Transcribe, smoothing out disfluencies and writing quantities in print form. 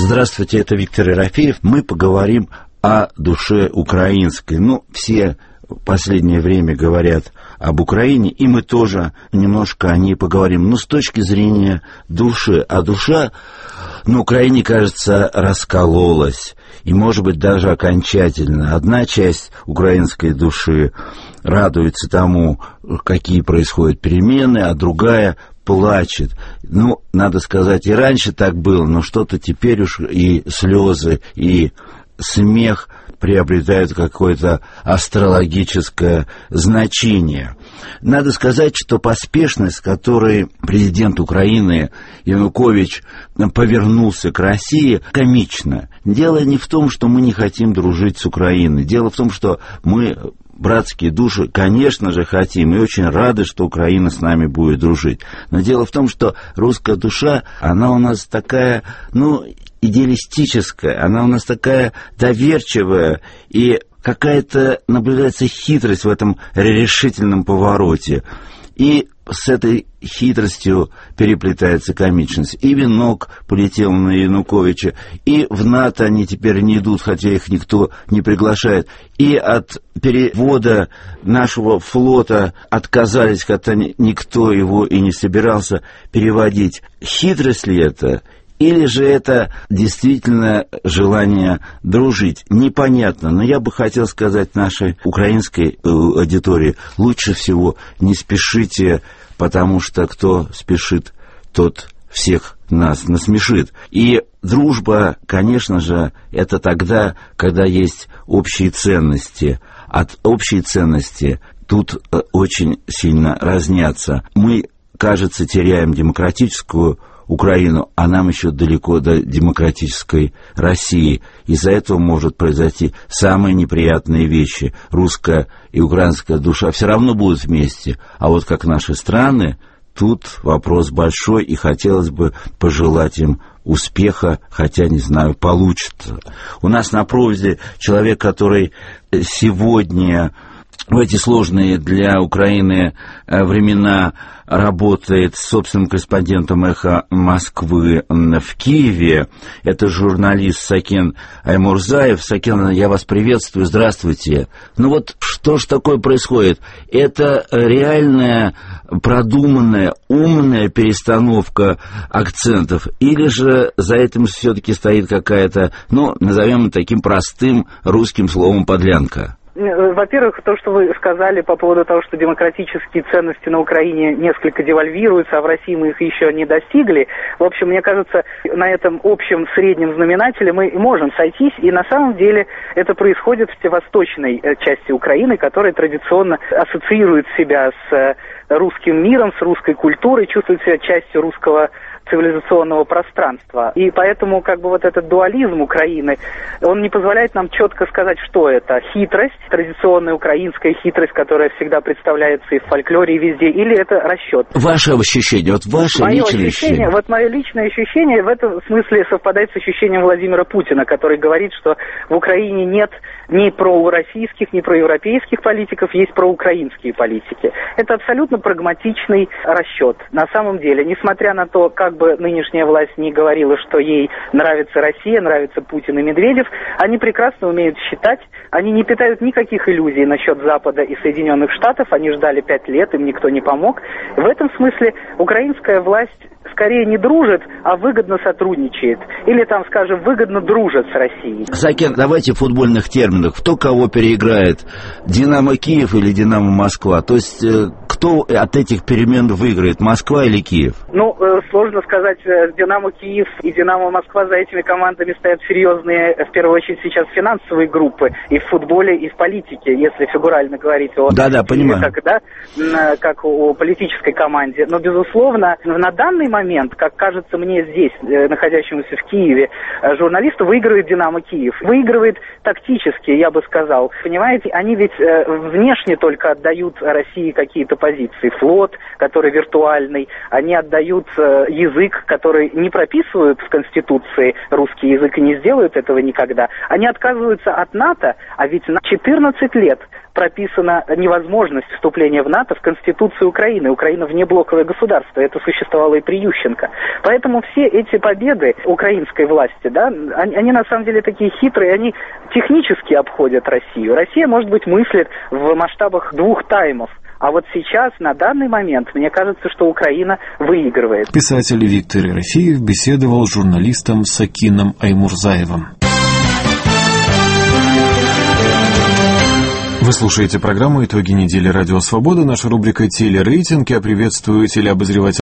Здравствуйте, это Виктор Ерофеев. Мы поговорим о душе украинской. Все в последнее время говорят об Украине, и мы тоже немножко о ней поговорим. Но с точки зрения души. А душа на Украине, кажется, раскололась. И, может быть, даже окончательно. Одна часть украинской души радуется тому, какие происходят перемены, а другая плачет. Надо сказать, и раньше так было, но что-то теперь уж и слезы, и смех приобретают какое-то астрологическое значение. Надо сказать, что поспешность, с которой президент Украины Янукович повернулся к России, комична. Дело не в том, что мы не хотим дружить с Украиной. Дело в том, что мы, братские души, конечно же, хотим и очень рады, что Украина с нами будет дружить. Но дело в том, что русская душа, она у нас такая, идеалистическая, она у нас такая доверчивая, и какая-то наблюдается хитрость в этом решительном повороте. И с этой хитростью переплетается комичность. И венок полетел на Януковича, и в НАТО они теперь не идут, хотя их никто не приглашает. И от перевода нашего флота отказались, хотя никто его и не собирался переводить. Хитрость ли это? Или же это действительно желание дружить? Непонятно, но я бы хотел сказать нашей украинской аудитории: лучше всего не спешите, потому что кто спешит, тот всех нас насмешит. И дружба, конечно же, это тогда, когда есть общие ценности. От общей ценности тут очень сильно разнятся. Мы, кажется, теряем демократическую Украину, а нам еще далеко до демократической России. Из-за этого может произойти самые неприятные вещи. Русская и украинская душа все равно будут вместе. А вот как наши страны, тут вопрос большой, и хотелось бы пожелать им успеха, хотя, не знаю, получится. У нас на проводе человек, который сегодня в эти сложные для Украины времена работает собственным корреспондентом «Эхо Москвы» в Киеве. Это журналист Сакен Аймурзаев. Сакен, я вас приветствую, здравствуйте. Что ж такое происходит? Это реальная, продуманная, умная перестановка акцентов? Или же за этим все-таки стоит какая-то, назовем таким простым русским словом, подлянка? Во-первых, то, что вы сказали по поводу того, что демократические ценности на Украине несколько девальвируются, а в России мы их еще не достигли. В общем, мне кажется, на этом общем среднем знаменателе мы можем сойтись, и на самом деле это происходит в восточной части Украины, которая традиционно ассоциирует себя с русским миром, с русской культурой, чувствует себя частью русского цивилизационного пространства. И поэтому этот дуализм Украины, он не позволяет нам четко сказать, что это. Хитрость, традиционная украинская хитрость, которая всегда представляется и в фольклоре, и везде, или это расчет. Ваше ощущение, ваше личное ощущение. Мое личное ощущение в этом смысле совпадает с ощущением Владимира Путина, который говорит, что в Украине нет ни пророссийских, ни проевропейских политиков, есть проукраинские политики. Это абсолютно прагматичный расчет. На самом деле, несмотря на то, как бы нынешняя власть не говорила, что ей нравится Россия, нравится Путин и Медведев, они прекрасно умеют считать, они не питают никаких иллюзий насчет Запада и Соединенных Штатов, они ждали 5 лет, им никто не помог. В этом смысле украинская власть скорее не дружит, а выгодно сотрудничает. Или, выгодно дружит с Россией. Сакен, давайте в футбольных терминах. Кто кого переиграет? «Динамо Киев» или «Динамо Москва»? То есть, кто от этих перемен выиграет? Москва или Киев? Сложно сказать. «Динамо Киев» и «Динамо Москва», за этими командами стоят серьезные, в первую очередь, сейчас финансовые группы и в футболе, и в политике, если фигурально говорить о... Да, понимаю. Как о политической команде. Но, безусловно, на данный момент, как кажется мне здесь, находящемуся в Киеве, журналисту, выигрывает «Динамо Киев». Выигрывает тактически, я бы сказал. Понимаете, они ведь внешне только отдают России какие-то позиции, позиции. Флот, который виртуальный, они отдают язык, который не прописывают в Конституции, русский язык, и не сделают этого никогда. Они отказываются от НАТО, а ведь на 14 лет прописана невозможность вступления в НАТО в Конституции Украины. Украина внеблоковое государство. Это существовало и при Ющенко. Поэтому все эти победы украинской власти, да, они на самом деле такие хитрые, они технически обходят Россию. Россия, может быть, мыслит в масштабах 2 таймов. А вот сейчас, на данный момент, мне кажется, что Украина выигрывает. Писатель Виктор Ерофеев беседовал с журналистом Сакином Аймурзаевым. Вы слушаете программу «Итоги недели. Радио Свобода». Наша рубрика «Телерейтинг». Я приветствую телеобозревателя